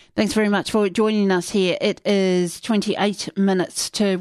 Thanks very much for joining us here. It is 27 minutes to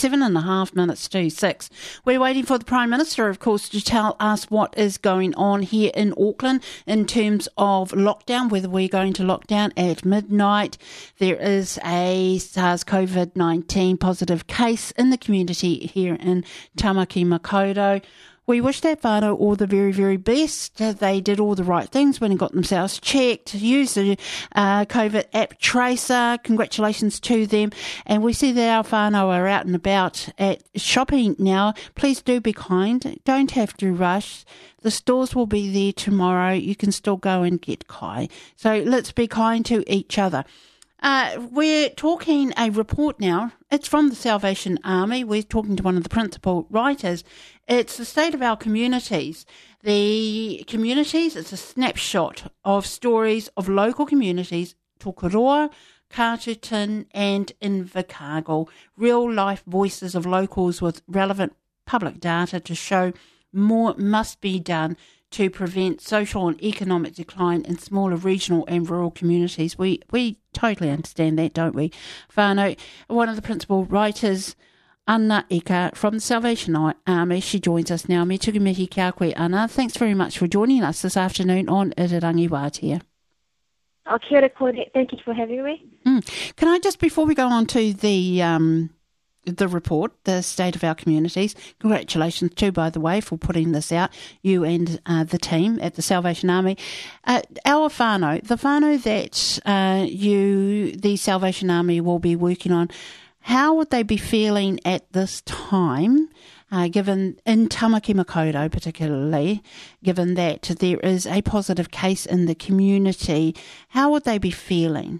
6. We're waiting for the Prime Minister, of course, to tell us what is going on here in Auckland in terms of lockdown, whether we're going to lockdown at midnight. There is a SARS-CoV-19 positive case in the community here in Tamaki Makaurau. We wish that whānau all the very, very best. They did all the right things when they got themselves checked, used the COVID app Tracer. Congratulations to them. And we see that our whānau are out and about at shopping now. Please do be kind. Don't have to rush. The stores will be there tomorrow. You can still go and get kai. So let's be kind to each other. We're talking a report now. It's from the Salvation Army. We're talking to one of the principal writers. It's the state of our communities. The communities, it's a snapshot of stories of local communities, Tokoroa, Carterton and Invercargill. Real life voices of locals with relevant public data to show more must be done to prevent social and economic decline in smaller regional and rural communities. We totally understand that, don't we? Whānau, one of the principal writers, Anna Eka from the Salvation Army, she joins us now. Me tuku mihi kia koe, Anna. Thanks very much for joining us this afternoon on Irirangi Wātea. Oh, kia ora, Claudette. Thank you for having me. Can I just, before we go on to the report, the state of our communities, congratulations too, by the way, for putting this out, you and the team at the Salvation Army. Our whānau, the whānau that the Salvation Army will be working on, how would they be feeling at this time, given in Tamaki Makaurau particularly, given that there is a positive case in the community, how would they be feeling?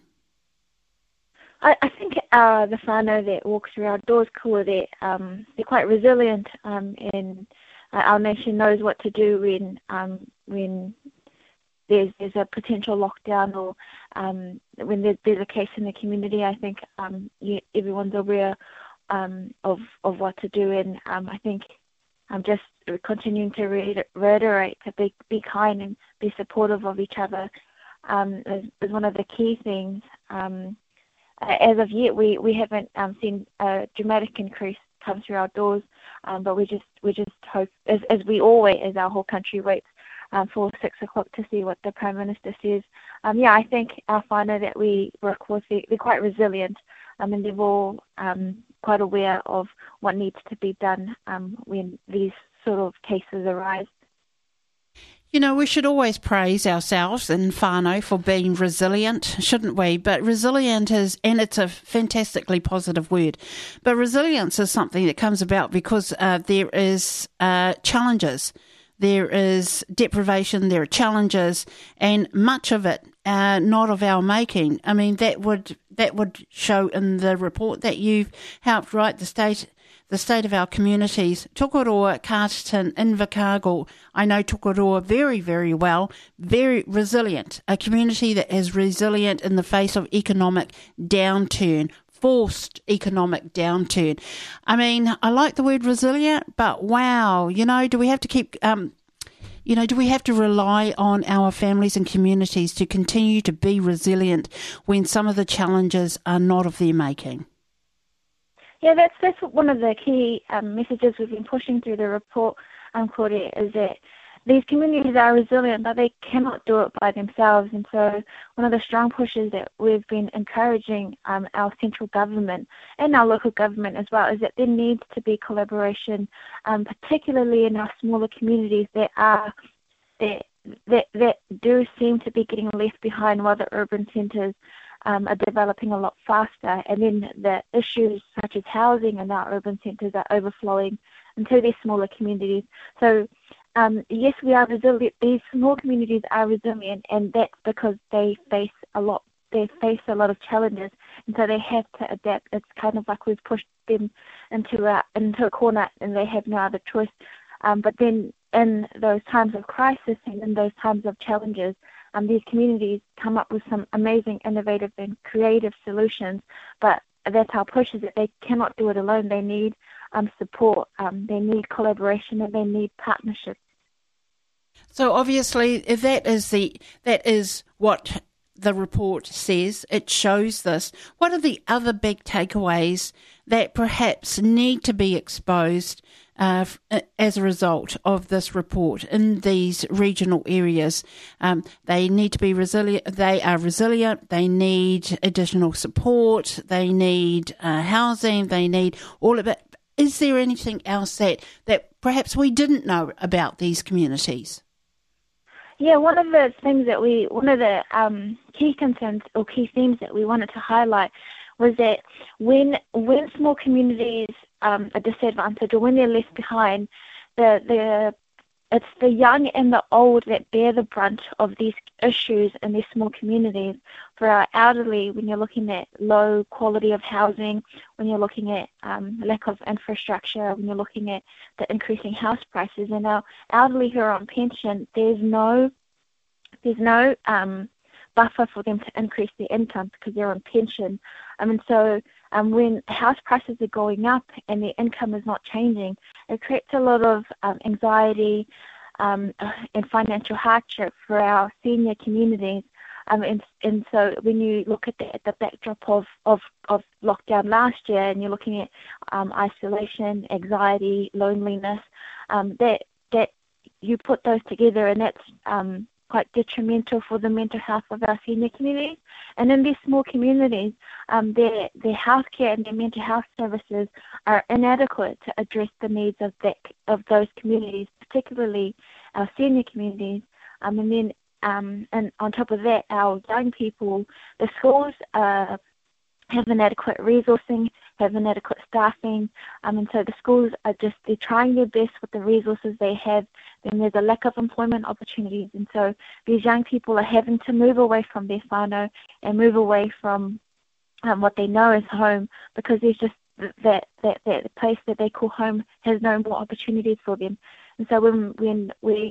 I think the whānau that walks through our doors, they're quite resilient, and our nation knows what to do when there's a potential lockdown or when there's a case in the community. I think everyone's aware of what to do, and I think I'm just continuing to reiterate to be kind and be supportive of each other is one of the key things. As of yet, we haven't seen a dramatic increase come through our doors, but we just hope, as we always, as our whole country waits for 6 o'clock to see what the Prime Minister says. I think our whānau that we work with, they're quite resilient, and they're all quite aware of what needs to be done when these sort of cases arise. You know, we should always praise ourselves in whānau for being resilient, shouldn't we? But resilient is, and it's a fantastically positive word, but resilience is something that comes about because there is challenges. There is deprivation, there are challenges, and much of it not of our making. I mean, that would show in the report that you've helped write, the state of our communities. Tokoroa, Carterton, Invercargill. I know Tokoroa very, very well, very resilient. A community that is resilient in the face of economic downturn, forced economic downturn. I mean, I like the word resilient, but wow, do we have to keep, do we have to rely on our families and communities to continue to be resilient when some of the challenges are not of their making? Yeah, that's one of the key messages we've been pushing through the report, Claudia, is that these communities are resilient, but they cannot do it by themselves. And so one of the strong pushes that we've been encouraging our central government and our local government as well is that there needs to be collaboration, particularly in our smaller communities that do seem to be getting left behind while the urban centres are developing a lot faster, and then the issues such as housing in our urban centres are overflowing into these smaller communities. So yes, we are resilient. These small communities are resilient, and that's because they face a lot of challenges, and so they have to adapt. It's kind of like we've pushed them into a corner, and they have no other choice. But then in those times of crisis and in those times of challenges, these communities come up with some amazing, innovative and creative solutions, but that's our push, is that they cannot do it alone. They need support, they need collaboration, and they need partnership. So obviously that is what the report says, it shows this. What are the other big takeaways that perhaps need to be exposed as a result of this report in these regional areas? They need to be resilient. They are resilient. They need additional support. They need housing. They need all of it. Is there anything else that perhaps we didn't know about these communities? Yeah, one of the key concerns or key themes that we wanted to highlight was that when small communities are disadvantaged or when they're left behind, it's the young and the old that bear the brunt of these issues in these small communities. For our elderly, when you're looking at low quality of housing, when you're looking at lack of infrastructure, when you're looking at the increasing house prices, and our elderly who are on pension, there's no buffer for them to increase their income because they're on pension. And so when house prices are going up and their income is not changing, it creates a lot of anxiety and financial hardship for our senior communities. And so when you look at the backdrop of lockdown last year, and you're looking at isolation, anxiety, loneliness, that you put those together, and that's quite detrimental for the mental health of our senior communities. And in these small communities, their healthcare and their mental health services are inadequate to address the needs of those communities, particularly our senior communities. And on top of that, our young people, the schools have inadequate resourcing, have inadequate staffing, and so the schools they're trying their best with the resources they have. Then there's a lack of employment opportunities, and so these young people are having to move away from their whānau and move away from what they know as home, because there's just that place that they call home has no more opportunities for them. And so when we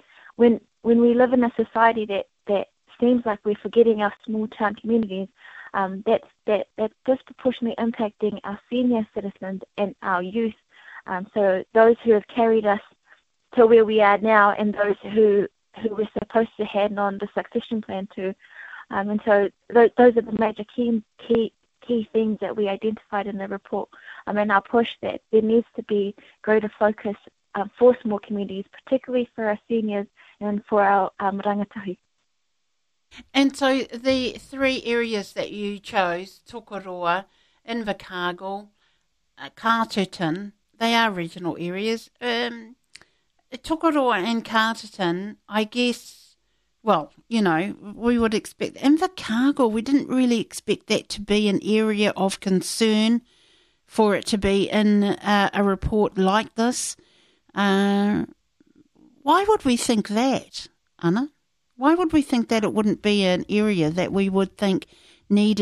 live in a society that seems like we're forgetting our small town communities, that's disproportionately impacting our senior citizens and our youth. So those who have carried us to where we are now, and those who we're supposed to hand on the succession plan to. And so those are the major key things that we identified in the report. And our push that there needs to be greater focus for small communities, particularly for our seniors and for our rangatahi. And so the three areas that you chose, Tokoroa, Invercargill, Carterton, they are regional areas. Tokoroa and Carterton, I guess, well, we would expect. Invercargill, we didn't really expect that to be an area of concern for it to be in a report like this. Why would we think that, Anna? Why would we think that it wouldn't be an area that we would think we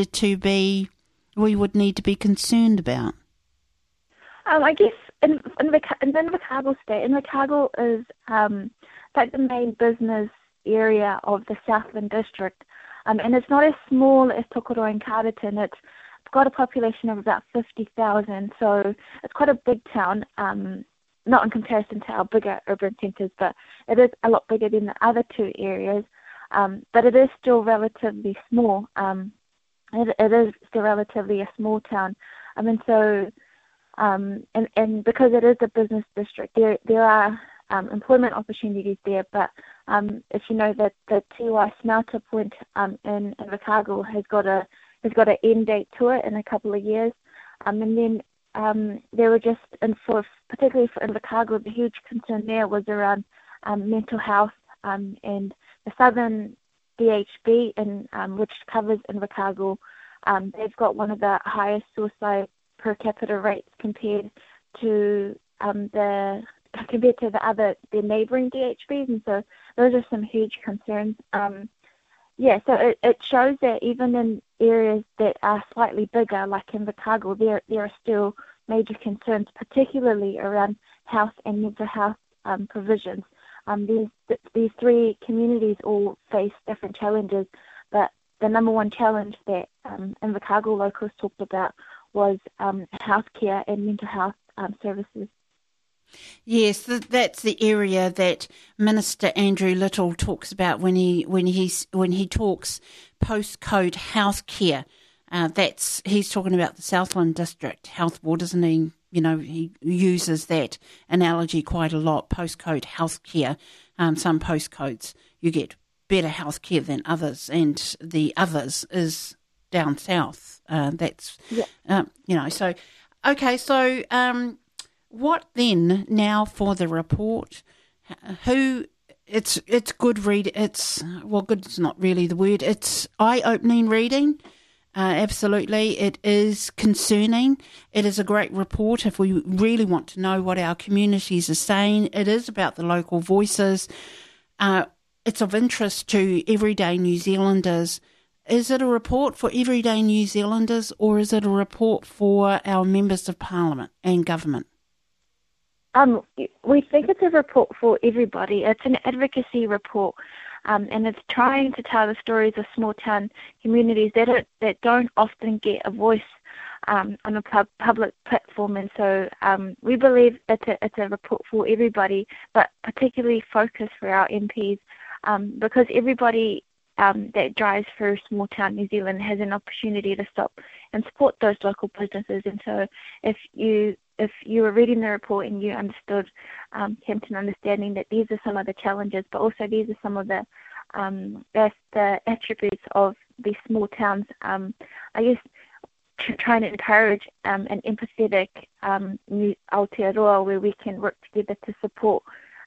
would need to be concerned about? I guess in Invercargill State, Invercargill is like the main business area of the Southland District, and it's not as small as Tokoroa and Carterton. It's got a population of about 50,000, so it's quite a big town. Not in comparison to our bigger urban centres, but it is a lot bigger than the other two areas. But it is still relatively small. It is still relatively a small town. And so, and because it is a business district, there are employment opportunities there. But if you know that the Tiwai smelter point in Invercargill has got an end date to it in a couple of years, and then there were just, and particularly for Invercargill, the huge concern there was around mental health, and the Southern DHB, which covers Invercargill, they've got one of the highest suicide per capita rates compared to the neighbouring DHBs, and so those are some huge concerns. So it shows that even in areas that are slightly bigger, like Invercargill, there are still major concerns, particularly around health and mental health provisions. These three communities all face different challenges, but the number one challenge that Invercargill locals talked about was healthcare and mental health services. Yes, that's the area that Minister Andrew Little talks about when he talks postcode healthcare. He's talking about the Southland District Health Board, isn't he? You know, he uses that analogy quite a lot. Postcode healthcare. Some postcodes you get better healthcare than others, and the others is down south. So okay. So what then now for the report? It's good read. Good is not really the word. It's eye-opening reading. Absolutely. It is concerning. It is a great report if we really want to know what our communities are saying. It is about the local voices. It's of interest to everyday New Zealanders. Is it a report for everyday New Zealanders, or is it a report for our members of Parliament and government? We think it's a report for everybody. It's an advocacy report, and it's trying to tell the stories of small town communities that don't often get a voice on a public platform. And so we believe it's a report for everybody, but particularly focused for our MPs, because everybody that drives through small town New Zealand has an opportunity to stop and support those local businesses. And so if you were reading the report and you understood, came to an understanding that these are some of the challenges, but also these are some of the attributes of these small towns, I guess trying to encourage an empathetic Aotearoa where we can work together to support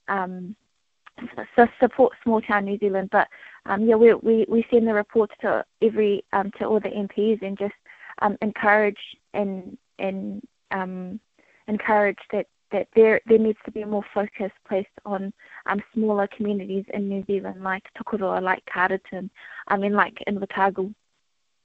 small town New Zealand. But we send the reports to all the MPs and just encourage that there needs to be more focus placed on smaller communities in New Zealand, like Tokoroa, like Carterton, like Invercargill,